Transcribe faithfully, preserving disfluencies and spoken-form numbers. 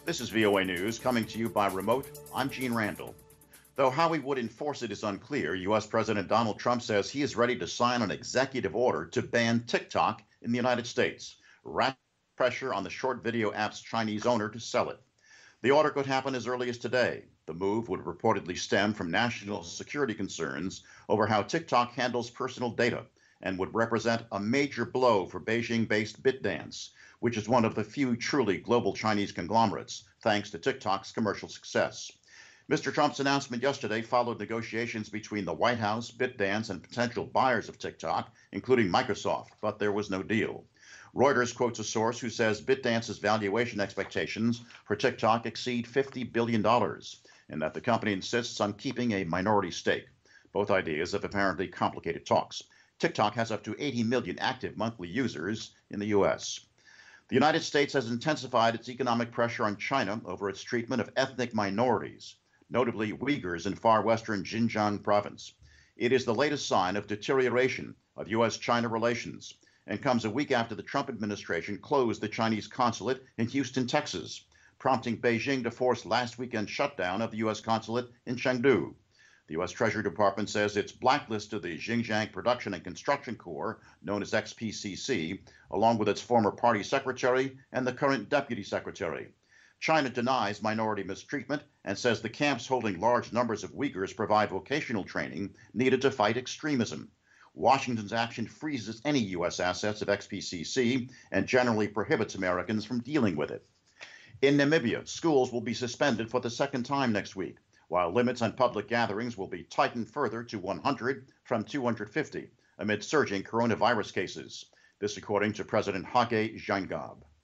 This is V O A News coming to you by remote. I'm Gene Randall. Though how he would enforce it is unclear, U S. President Donald Trump says he is ready to sign an executive order to ban TikTok in the United States, rapid pressure on the short video app's Chinese owner to sell it. The order could happen as early as today. The move would reportedly stem from national security concerns over how TikTok handles personal data and would represent a major blow for Beijing-based BitDance, which is one of the few truly global Chinese conglomerates, thanks to TikTok's commercial success. Mister Trump's announcement yesterday followed negotiations between the White House, BitDance, and potential buyers of TikTok, including Microsoft, but there was no deal. Reuters quotes a source who says BitDance's valuation expectations for TikTok exceed fifty billion dollars, and that the company insists on keeping a minority stake. Both ideas have apparently complicated talks. TikTok has up to eighty million active monthly users in the U S. The United States has intensified its economic pressure on China over its treatment of ethnic minorities, notably Uyghurs in far western Xinjiang province. It is the latest sign of deterioration of U S China relations and comes a week after the Trump administration closed the Chinese consulate in Houston, Texas, prompting Beijing to force last weekend's shutdown of the U S consulate in Chengdu. The U S Treasury Department says it's blacklisted the Xinjiang Production and Construction Corps, known as X P C C, along with its former party secretary and the current deputy secretary. China denies minority mistreatment and says the camps holding large numbers of Uyghurs provide vocational training needed to fight extremism. Washington's action freezes any U S assets of X P C C and generally prohibits Americans from dealing with it. In Namibia, schools will be suspended for the second time next week, while limits on public gatherings will be tightened further to one hundred from two hundred fifty amid surging coronavirus cases. This according to President Hage Geingob.